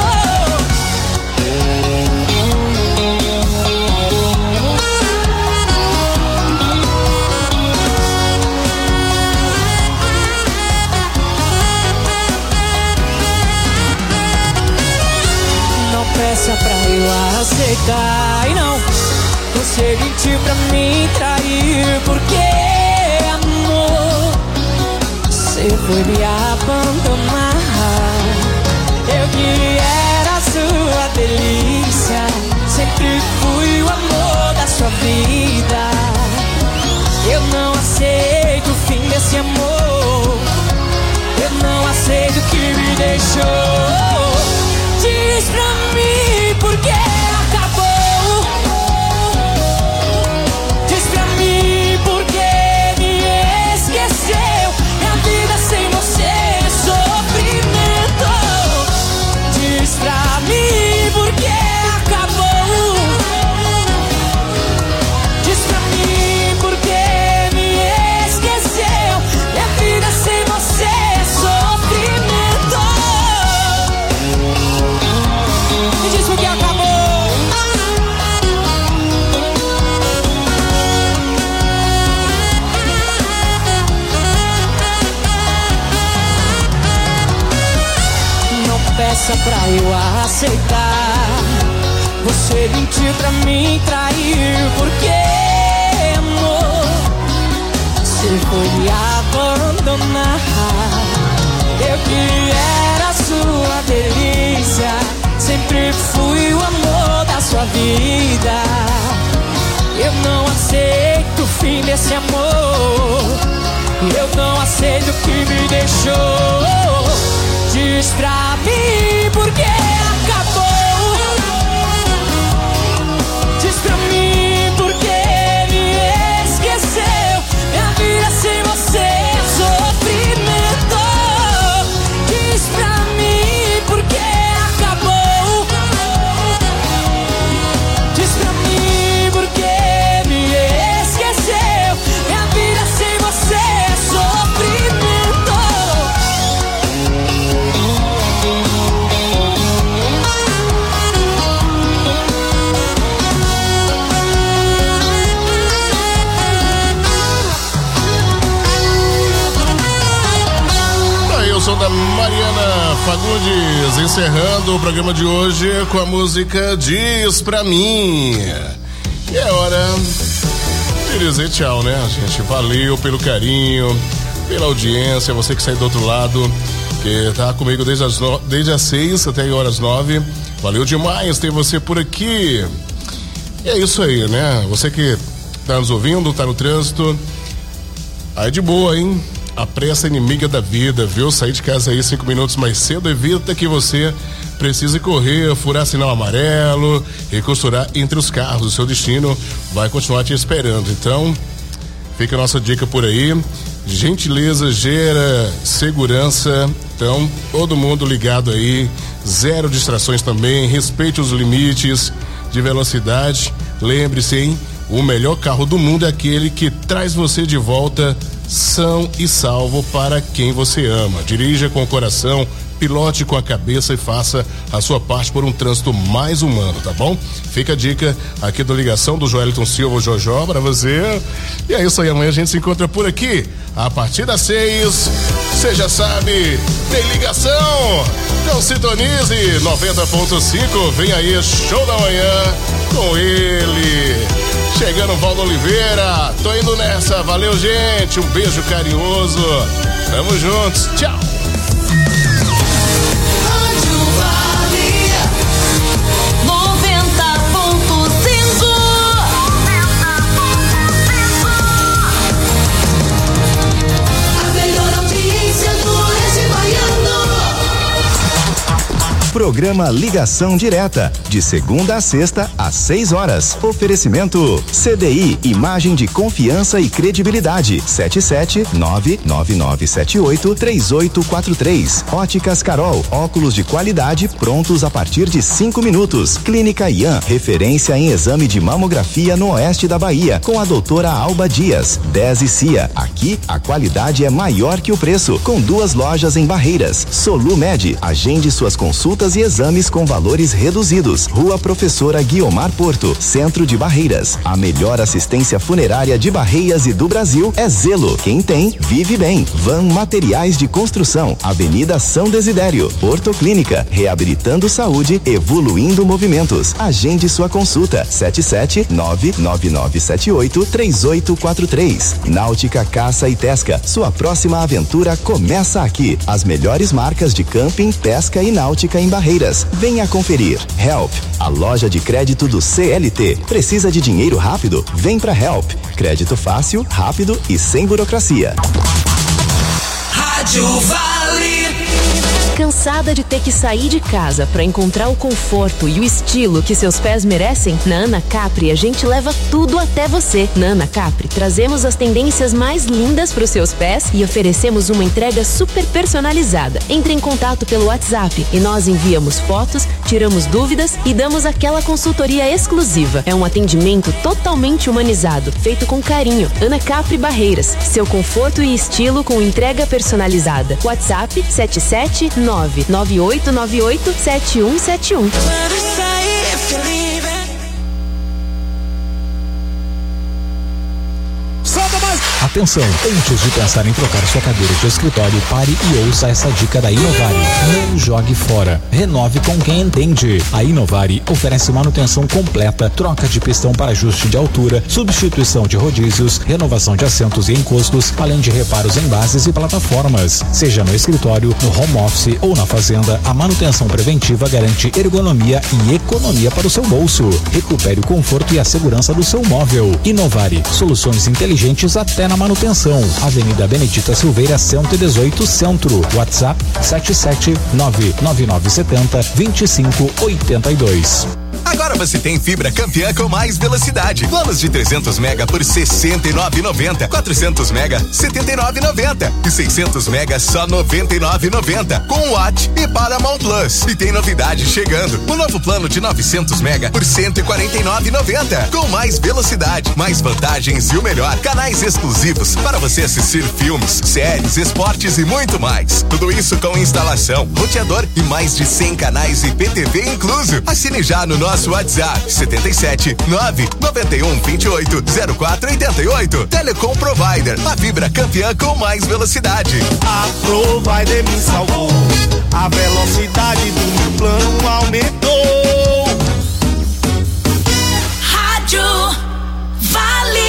Não peça pra eu aceitar. E não, você mentiu pra mim trair. Porque amor, você foi me abandonar. Eu que era a sua delícia, sempre fui o amor da sua vida. Eu não aceito o fim desse amor. Eu não aceito o que me deixou. Diz pra mim por que acabou. Diz pra mim por que me esqueceu. Minha vida sem você é sofrimento. Diz pra mim por que acabou. Diz pra mim por que me esqueceu. Minha vida sem você é sofrimento. Me diz por que acabou. Não peça pra eu aceitar. Você mentiu pra mim trair. Porque amor, você foi me abandonar. Eu que era a sua delícia, sempre fui o amor da sua vida. Eu não aceito o fim desse amor. Eu não aceito o que me deixou. Diz pra mim por que acabou. Diz pra mim por que me esqueceu. Minha vida sem você é sofrimento. Diz pra mim por que acabou. Diz pra mim por que me esqueceu. Minha vida sem você é sofrimento. Aí o som da Mariana Fagundes encerrando o programa de hoje com a música Diz Pra Mim. E é hora de dizer tchau, né, gente? Valeu pelo carinho, pela audiência, você que sai do outro lado, que tá comigo desde as, no... desde as seis até as horas nove. Valeu demais ter você por aqui. E é isso aí, né? Você que tá nos ouvindo, tá no trânsito, aí de boa, hein? A pressa é inimiga da vida, viu? Sair de casa aí cinco minutos mais cedo evita que você precise correr, furar sinal amarelo e costurar entre os carros. O seu destino vai continuar te esperando. Então, fica a nossa dica por aí. Gentileza gera segurança. Então, todo mundo ligado aí. Zero distrações também. Respeite os limites de velocidade. Lembre-se, hein? O melhor carro do mundo é aquele que traz você de volta são e salvo para quem você ama. Dirija com o coração, pilote com a cabeça e faça a sua parte por um trânsito mais humano, tá bom? Fica a dica aqui do Ligação do Joelton Silva, o Jojó, pra você. E é isso aí, amanhã a gente se encontra por aqui, a partir das seis. Você já sabe, tem ligação. Então sintonize noventa ponto cinco, vem aí, show da manhã com ele. Chegando o Valdo Oliveira, tô indo nessa, valeu gente, um beijo carinhoso, tamo juntos, tchau. Programa Ligação Direta, de segunda a sexta, às seis horas. Oferecimento C D I, imagem de confiança e credibilidade. sete sete nove nove nove sete oito três oito quatro três. Óticas Carol, óculos de qualidade prontos a partir de cinco minutos. Clínica Ian, referência em exame de mamografia no oeste da Bahia, com a doutora Alba Dias. dez e Cia, aqui a qualidade é maior que o preço, com duas lojas em Barreiras. Solumed, agende suas consultas e exames com valores reduzidos. Rua Professora Guiomar Porto, Centro de Barreiras. A melhor assistência funerária de Barreiras e do Brasil é Zelo. Quem tem, vive bem. Van Materiais de Construção, Avenida São Desidério. Ortoclínica, reabilitando saúde, evoluindo movimentos. Agende sua consulta. sete sete nove nove nove sete oito três oito quatro três. Náutica Caça e Pesca, sua próxima aventura começa aqui. As melhores marcas de camping, pesca e náutica em Barreiras. Venha conferir. Help, a loja de crédito do C L T. Precisa de dinheiro rápido? Vem pra Help. Crédito fácil, rápido e sem burocracia. Rádio Vale. Cansada de ter que sair de casa para encontrar o conforto e o estilo que seus pés merecem? Na Ana Capri a gente leva tudo até você. Na Ana Capri trazemos as tendências mais lindas para os seus pés e oferecemos uma entrega super personalizada. Entre em contato pelo WhatsApp e nós enviamos fotos, tiramos dúvidas e damos aquela consultoria exclusiva. É um atendimento totalmente humanizado, feito com carinho. Ana Capri Barreiras, seu conforto e estilo com entrega personalizada. WhatsApp sete sete nove nove oito nove oito sete um sete um. Atenção, antes de pensar em trocar sua cadeira de escritório, pare e ouça essa dica da Inovari. Não jogue fora. Renove com quem entende. A Inovari oferece manutenção completa, troca de pistão para ajuste de altura, substituição de rodízios, renovação de assentos e encostos, além de reparos em bases e plataformas. Seja no escritório, no home office ou na fazenda, a manutenção preventiva garante ergonomia e economia para o seu bolso. Recupere o conforto e a segurança do seu móvel. Inovari, soluções inteligentes até na manutenção. Avenida Benedita Silveira, cento e dezoito, Centro. WhatsApp sete sete nove nove nove sete zero dois cinco oito dois. Agora você tem fibra campeã com mais velocidade. Planos de trezentos mega por sessenta e nove reais e noventa centavos. quatrocentos mega, setenta e nove reais e noventa centavos. E seiscentos mega, só noventa e nove reais e noventa centavos. Com Watt e Paramount Plus. E tem novidade chegando. O novo plano de novecentos mega por cento e quarenta e nove reais e noventa centavos. Com mais velocidade, mais vantagens e o melhor, canais exclusivos para você assistir filmes, séries, esportes e muito mais. Tudo isso com instalação, roteador e mais de cem canais e P T V incluso. Assine já no nosso WhatsApp sete sete nove nove um dois oito zero quatro oito oito. Telecom Provider, a fibra campeã com mais velocidade. A Provider me salvou, a velocidade do meu plano aumentou. Rádio Vale.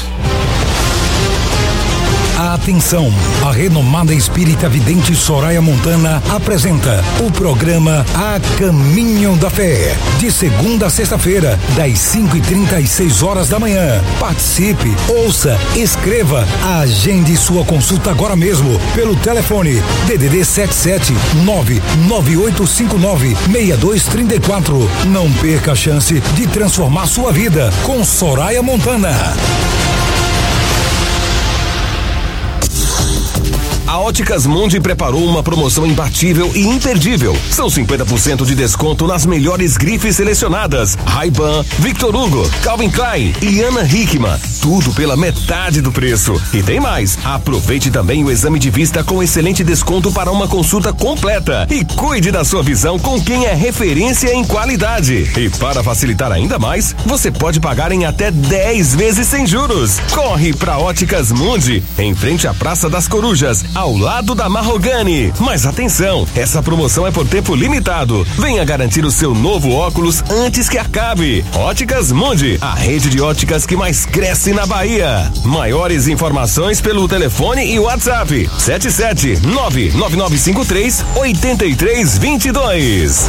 Atenção, a renomada espírita vidente Soraya Montana apresenta o programa A Caminho da Fé, de segunda a sexta-feira, das cinco e trinta às seis horas da manhã. Participe, ouça, escreva, agende sua consulta agora mesmo pelo telefone D D D sete sete nove nove oito cinco nove seis dois três quatro. Não perca a chance de transformar sua vida com Soraya Montana. A Óticas Mundi preparou uma promoção imbatível e imperdível. São cinquenta por cento de desconto nas melhores grifes selecionadas: Ray-Ban, Victor Hugo, Calvin Klein e Ana Hickman. Tudo pela metade do preço. E tem mais. Aproveite também o exame de vista com excelente desconto para uma consulta completa. E cuide da sua visão com quem é referência em qualidade. E para facilitar ainda mais, você pode pagar em até dez vezes sem juros. Corre pra Óticas Mundi, em frente à Praça das Corujas, ao lado da Marrogani. Mas atenção, essa promoção é por tempo limitado. Venha garantir o seu novo óculos antes que acabe. Óticas Mundi, a rede de óticas que mais cresce na Bahia. Maiores informações pelo telefone e WhatsApp sete sete nove nove nove cinco três oito três dois dois.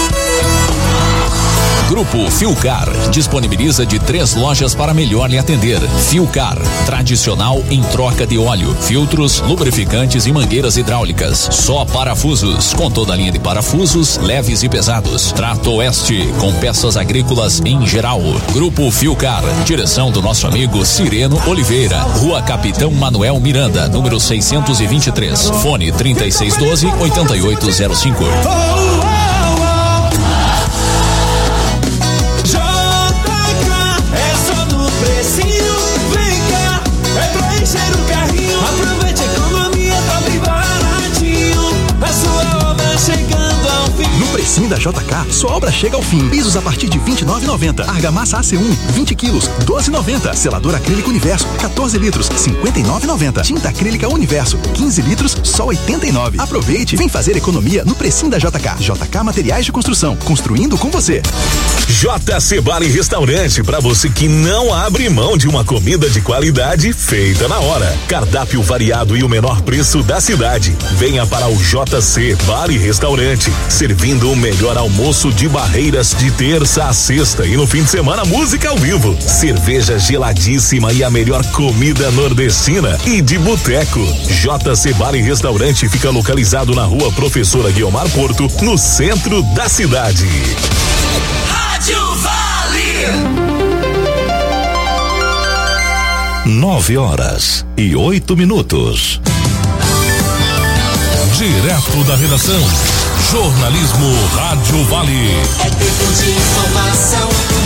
Grupo Filcar disponibiliza de três lojas para melhor lhe atender. Filcar, tradicional em troca de óleo, filtros, lubrificantes e mangueiras hidráulicas. Só parafusos, com toda a linha de parafusos leves e pesados. Trato Oeste, com peças agrícolas em geral. Grupo Filcar, direção do nosso amigo Cireno Oliveira, Rua Capitão Manuel Miranda, número seiscentos e vinte e três. Fone trinta e seis doze, oitenta e oito zero cinco. Precinho da J K, sua obra chega ao fim. Pisos a partir de vinte e nove reais e noventa centavos. Argamassa A C um, vinte quilos, doze reais e noventa centavos. Selador acrílico Universo, quatorze litros, cinquenta e nove reais e noventa centavos. Tinta acrílica Universo, quinze litros, só oitenta e nove reais. Aproveite, vem fazer economia no Precinho da J K. J K Materiais de Construção, construindo com você. J C Bar e Restaurante, para você que não abre mão de uma comida de qualidade feita na hora. Cardápio variado e o menor preço da cidade. Venha para o J C Bar e Restaurante, servindo o melhor almoço de Barreiras de terça a sexta e no fim de semana música ao vivo, cerveja geladíssima e a melhor comida nordestina e de boteco. J C Bar e Restaurante fica localizado na Rua Professora Guiomar Porto, no centro da cidade. Rádio Vale. Nove horas e oito minutos. Direto da redação, jornalismo Rádio Vale. É tempo de informação,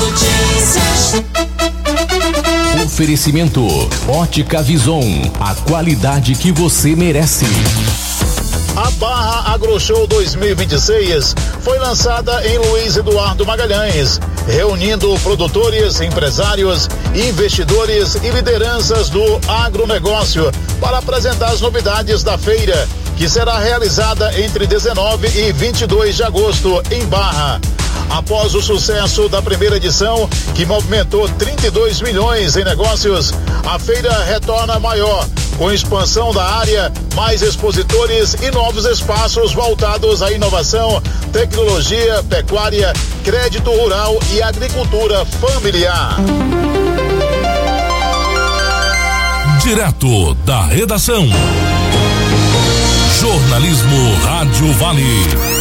notícias. Oferecimento Ótica Vison, a qualidade que você merece. A Barra AgroShow dois mil e vinte e seis foi lançada em Luiz Eduardo Magalhães, reunindo produtores, empresários, investidores e lideranças do agronegócio para apresentar as novidades da feira, que será realizada entre dezenove e vinte e dois de agosto em Barra. Após o sucesso da primeira edição, que movimentou trinta e dois milhões em negócios, a feira retorna maior, com expansão da área, mais expositores e novos espaços voltados à inovação, tecnologia, pecuária, crédito rural e agricultura familiar. Direto da redação, jornalismo Rádio Vale.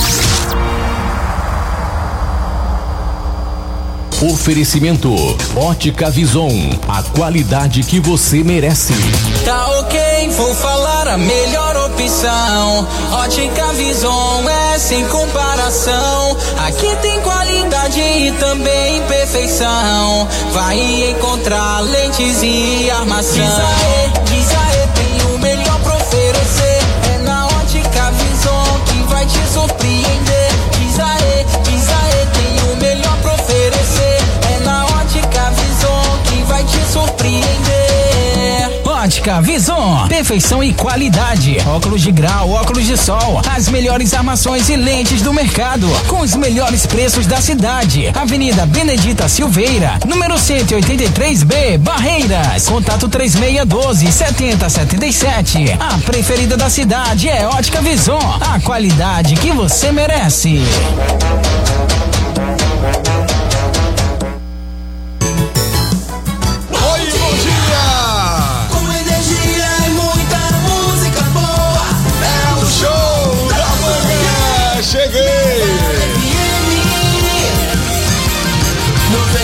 Oferecimento Ótica Vison, a qualidade que você merece. Tá ok, vou falar a melhor opção. Ótica Vison é sem comparação. Aqui tem qualidade e também perfeição. Vai encontrar lentes e armação. Diz aê, diz aê, tem o melhor pra oferecer. É na Ótica Vison que vai te surpreender. Diz aê, diz aê, tem o melhor pra oferecer. É na Ótica Vison que vai te surpreender. Ótica Vison, perfeição e qualidade. Óculos de grau, óculos de sol, as melhores armações e lentes do mercado, com os melhores preços da cidade. Avenida Benedita Silveira, número cento e oitenta e três B, Barreiras. Contato três seis um dois, sete zero sete sete. A preferida da cidade é Ótica Vison, a qualidade que você merece.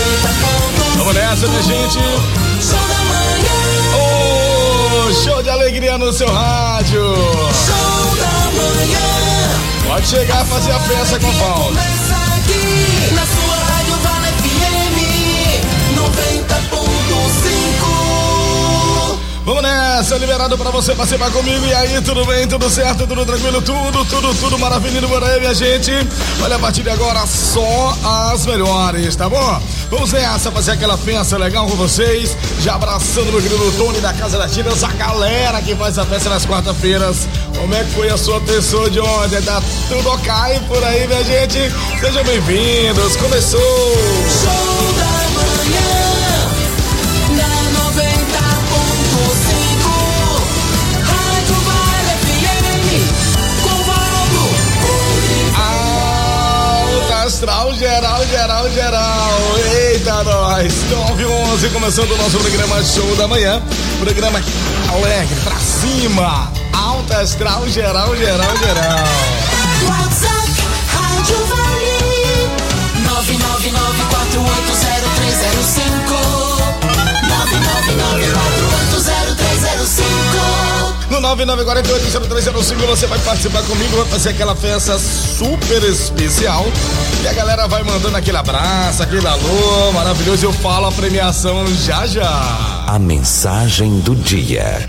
Vamos nessa, minha gente. Oh, show de alegria. alegria no seu rádio. Show da manhã. Pode chegar a fazer a festa com o Paulo. Começa aqui na sua Rádio Vale F M noventa ponto cinco. Vamos nessa, liberado pra você participar comigo. E aí, tudo bem, tudo certo, tudo tranquilo, tudo, tudo, tudo maravilhoso por aí, minha gente. Olha, a partir de agora, só as melhores, tá bom? Vamos nessa, fazer aquela festa legal com vocês. Já abraçando meu querido Tony da Casa das Tintas, a galera que faz a festa nas quarta-feiras. Como é que foi a sua pessoa de ontem? Tá tudo ok por aí, minha gente? Sejam bem-vindos, começou! Show da manhã na noventa ponto cinco. Rádio Vale F M com Valdo. Alta astral, geral, geral, geral. Eita, nós. nove e onze, começando o nosso programa Show da Manhã. Programa alegre, pra cima. Alta astral, geral, geral, geral. WhatsApp Rádio Vale nove nove nove quatro oito zero três zero cinco. nove nove nove quatro oito zero três zero cinco. No nove nove quatro oito zero três zero cinco você vai participar comigo, vai fazer aquela festa super especial. E a galera vai mandando aquele abraço, aquele alô maravilhoso. Eu falo a premiação já já. A mensagem do dia.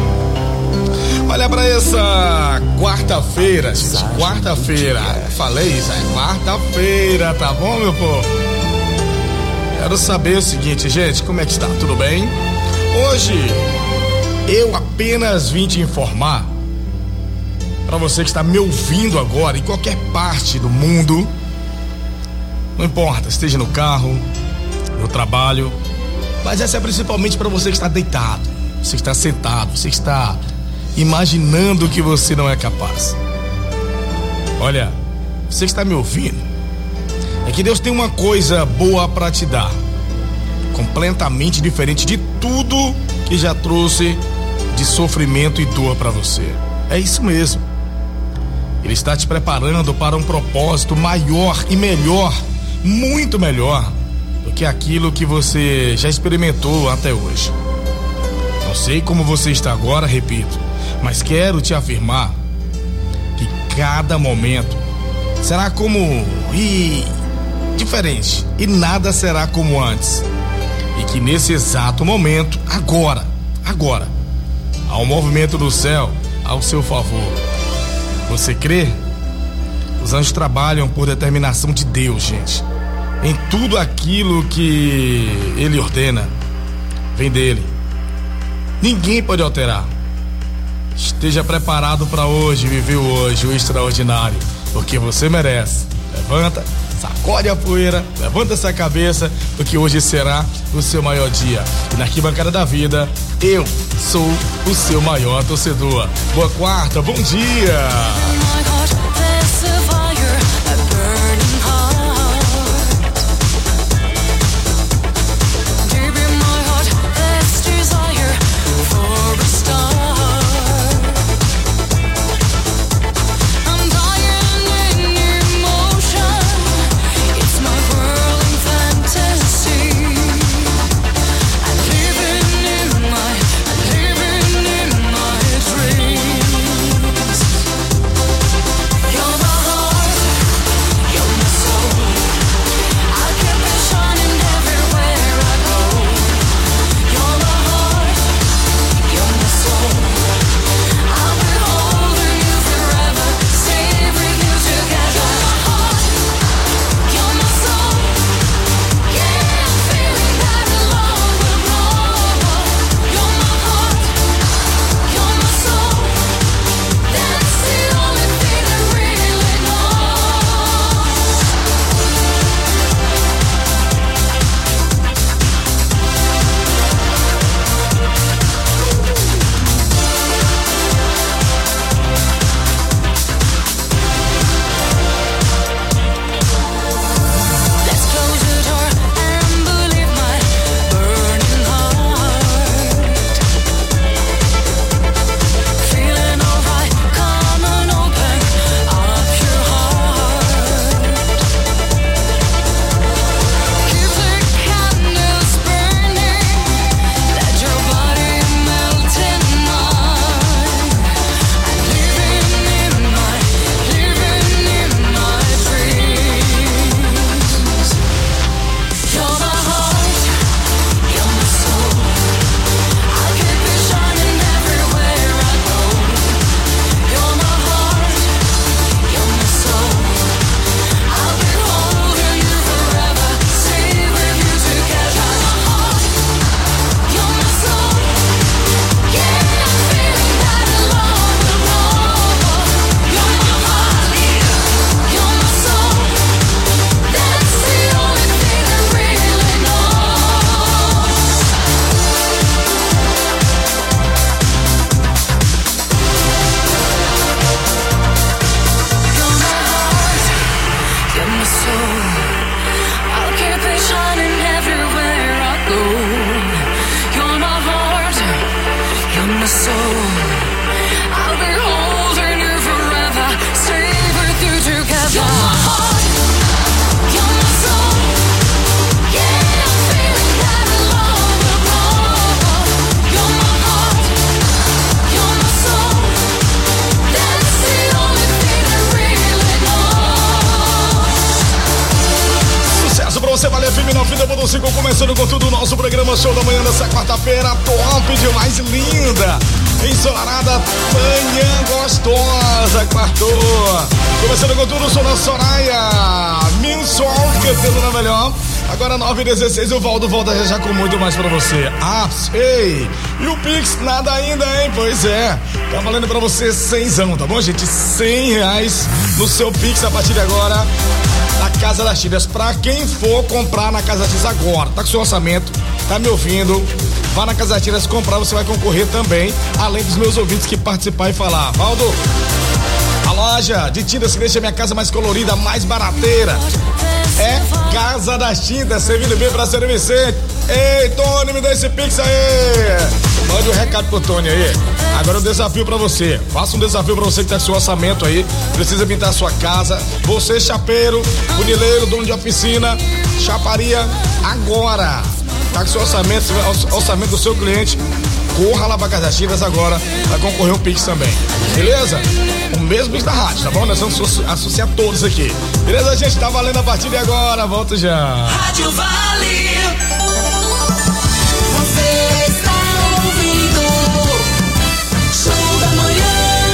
Olha pra essa quarta-feira, gente. Quarta-feira. Falei isso, é quarta-feira, tá bom, meu povo? Quero saber o seguinte, gente, como é que está? Tudo bem? Hoje eu apenas vim te informar, pra você que está me ouvindo agora em qualquer parte do mundo, não importa, esteja no carro, no trabalho, mas essa é principalmente para você que está deitado, você que está sentado, você que está imaginando que você não é capaz. Olha, você que está me ouvindo, é que Deus tem uma coisa boa para te dar, completamente diferente de tudo que já trouxe de sofrimento e dor para você. É isso mesmo. Ele está te preparando para um propósito maior e melhor, muito melhor do que aquilo que você já experimentou até hoje. Não sei como você está agora, repito, mas quero te afirmar que cada momento será como e diferente, e nada será como antes. E que nesse exato momento, agora, agora, há um movimento do céu ao seu favor. Você crê? Os anjos trabalham por determinação de Deus, gente. Em tudo aquilo que Ele ordena, vem dele. Ninguém pode alterar. Esteja preparado para hoje, viver hoje o extraordinário, porque você merece. Levanta, sacode a poeira, levanta essa cabeça, porque hoje será o seu maior dia. E na arquibancada da vida, eu sou o seu maior torcedor. Boa quarta, bom dia! noventa ponto cinco, começando com tudo o nosso programa Show da Manhã dessa quarta-feira, top demais, linda, ensolarada, manhã gostosa, quartou. Começando com tudo, sou da Soraya, Minsol, cantando na melhor. Agora nove e dezesseis, o Valdo volta já já com muito mais pra você. Ah, sei. E o Pix, nada ainda, hein? Pois é. Tá valendo pra você cenzão, tá bom, gente? cem reais no seu Pix a partir de agora. Na Casa das Tintas. Pra quem for comprar na Casa das Tintas agora, tá com seu orçamento, tá me ouvindo, vá na Casa das Tintas comprar, você vai concorrer também, além dos meus ouvintes que participar e falar. Valdo, a loja de tintas que deixa minha casa mais colorida, mais barateira, é Casa das Tintas, servindo bem pra São Vicente. Ei, Tony, me dá esse Pix aí. Mande um recado pro Tony aí. Agora um desafio pra você. Faça um desafio pra você que tá com seu orçamento aí. Precisa pintar a sua casa. Você, chapeiro, funileiro, dono de oficina, chaparia, agora. Tá com seu orçamento, orçamento do seu cliente. Corra lá pra Casa das Tintas agora pra concorrer um Pix também. Beleza? O mesmo Pix da rádio, tá bom? Nós vamos associar todos aqui. Beleza, gente? Tá valendo a partir de agora. Volto já. Rádio Vale. Você está ouvindo Show da Manhã.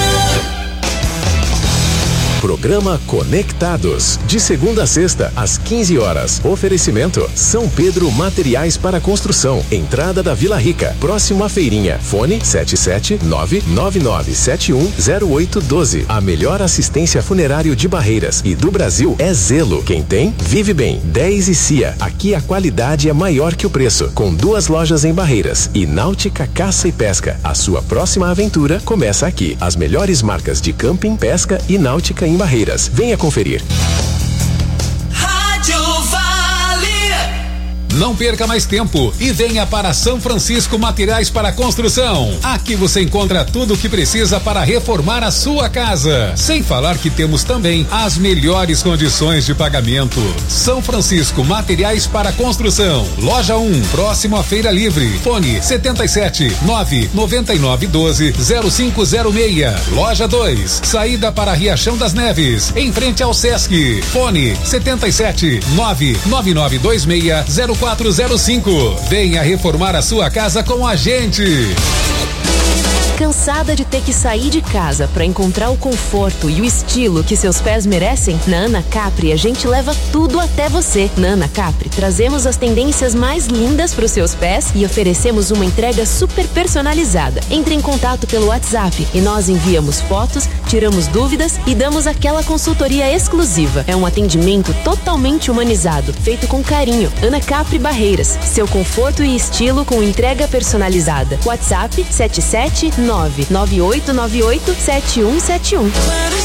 Programa Conectados, de segunda a sexta, às quinze horas. Oferecimento São Pedro Materiais para Construção, entrada da Vila Rica, próximo à feirinha. Fone sete sete nove nove nove sete um zero oito um dois. A melhor assistência funerário de Barreiras e do Brasil é Zelo. Quem tem, vive bem. dez e Cia. Aqui a qualidade é maior que o preço. Com duas lojas em Barreiras e Náutica Caça e Pesca. A sua próxima aventura começa aqui. As melhores marcas de camping, pesca e náutica em Barreiras. Venha conferir. Rádio Vale. Não perca mais tempo e venha para São Francisco Materiais para Construção. Aqui você encontra tudo o que precisa para reformar a sua casa. Sem falar que temos também as melhores condições de pagamento. São Francisco Materiais para Construção. Loja um, próximo à Feira Livre. Fone setenta e sete nove noventa e nove doze zero cinco zero seis. Loja dois, saída para Riachão das Neves, em frente ao Sesc. Fone setenta e sete nove nove nove dois seis zero quatro zero cinco. Venha reformar a sua casa com a gente. Cansada de ter que sair de casa para encontrar o conforto e o estilo que seus pés merecem? Na Ana Capri a gente leva tudo até você. Na Ana Capri trazemos as tendências mais lindas para os seus pés e oferecemos uma entrega super personalizada. Entre em contato pelo WhatsApp e nós enviamos fotos, tiramos dúvidas e damos aquela consultoria exclusiva. É um atendimento totalmente humanizado, feito com carinho. Ana Capri Barreiras, seu conforto e estilo com entrega personalizada. WhatsApp sete sete nove nove oito nove oito sete um sete um.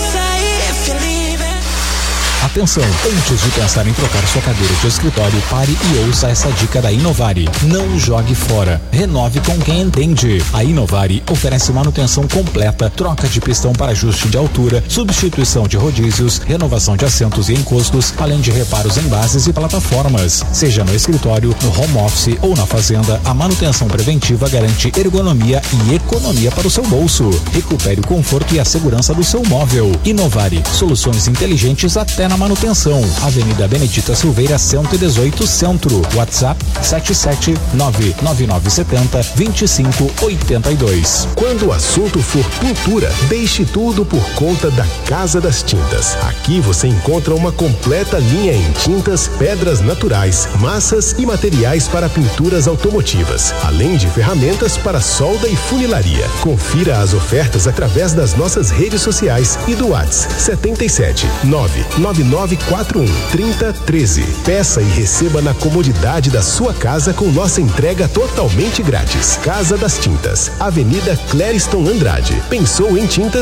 Atenção, antes de pensar em trocar sua cadeira de escritório, pare e ouça essa dica da Inovari. Não jogue fora. Renove com quem entende. A Inovari oferece manutenção completa, troca de pistão para ajuste de altura, substituição de rodízios, renovação de assentos e encostos, além de reparos em bases e plataformas. Seja no escritório, no home office ou na fazenda, a manutenção preventiva garante ergonomia e economia para o seu bolso. Recupere o conforto e a segurança do seu móvel. Inovari, soluções inteligentes até na manutenção. Avenida Benedita Silveira, cento e dezoito, Centro. WhatsApp sete sete nove nove nove sete zero dois cinco oito dois. Quando o assunto for pintura, deixe tudo por conta da Casa das Tintas. Aqui você encontra uma completa linha em tintas, pedras naturais, massas e materiais para pinturas automotivas, além de ferramentas para solda e funilaria. Confira as ofertas através das nossas redes sociais e do WhatsApp setenta e sete nove nove nove quatro um três zero um três. Peça e receba na comodidade da sua casa com nossa entrega totalmente grátis. Casa das Tintas, Avenida Clériston Andrade. Pensou em tintas?